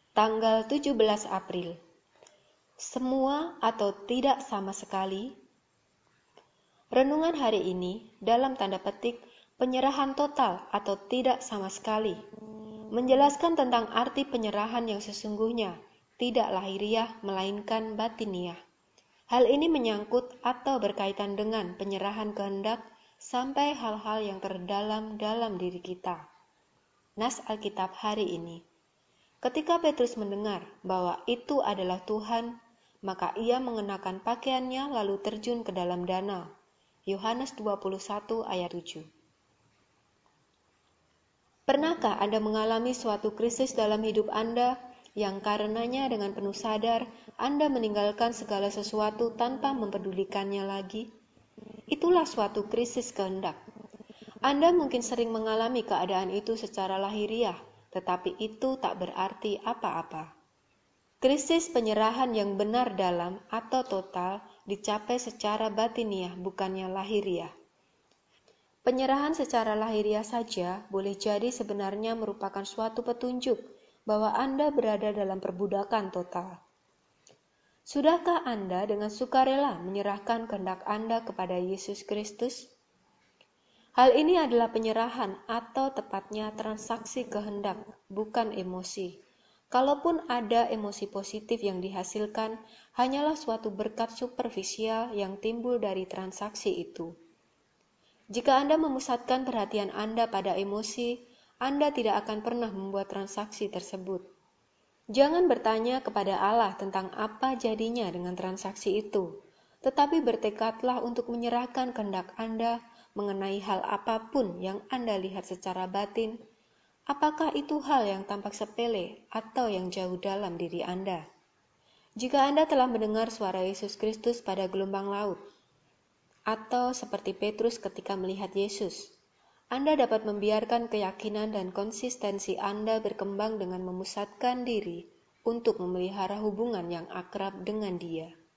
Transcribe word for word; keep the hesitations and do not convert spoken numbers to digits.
Tanggal tujuh belas April. Semua atau tidak sama sekali? Renungan hari ini dalam tanda petik penyerahan total atau tidak sama sekali, menjelaskan tentang arti penyerahan yang sesungguhnya, tidak lahiriah melainkan batiniah. Hal ini menyangkut atau berkaitan dengan penyerahan kehendak sampai hal-hal yang terdalam dalam diri kita. Nas Alkitab hari ini. Ketika Petrus mendengar bahwa itu adalah Tuhan, maka ia mengenakan pakaiannya lalu terjun ke dalam danau. Yohanes dua puluh satu ayat tujuh. Pernahkah Anda mengalami suatu krisis dalam hidup Anda yang karenanya dengan penuh sadar Anda meninggalkan segala sesuatu tanpa mempedulikannya lagi? Itulah suatu krisis kehendak. Anda mungkin sering mengalami keadaan itu secara lahiriah, tetapi itu tak berarti apa-apa. Krisis penyerahan yang benar dalam atau total dicapai secara batiniah, bukannya lahiriah. Penyerahan secara lahiriah saja boleh jadi sebenarnya merupakan suatu petunjuk bahwa Anda berada dalam perbudakan total. Sudahkah Anda dengan sukarela menyerahkan kehendak Anda kepada Yesus Kristus? Hal ini adalah penyerahan atau tepatnya transaksi kehendak, bukan emosi. Kalaupun ada emosi positif yang dihasilkan, hanyalah suatu berkat superficial yang timbul dari transaksi itu. Jika Anda memusatkan perhatian Anda pada emosi, Anda tidak akan pernah membuat transaksi tersebut. Jangan bertanya kepada Allah tentang apa jadinya dengan transaksi itu, tetapi bertekadlah untuk menyerahkan kehendak Anda mengenai hal apapun yang Anda lihat secara batin. Apakah itu hal yang tampak sepele atau yang jauh dalam diri Anda? Jika Anda telah mendengar suara Yesus Kristus pada gelombang laut, atau seperti Petrus ketika melihat Yesus, Anda dapat membiarkan keyakinan dan konsistensi Anda berkembang dengan memusatkan diri untuk memelihara hubungan yang akrab dengan Dia.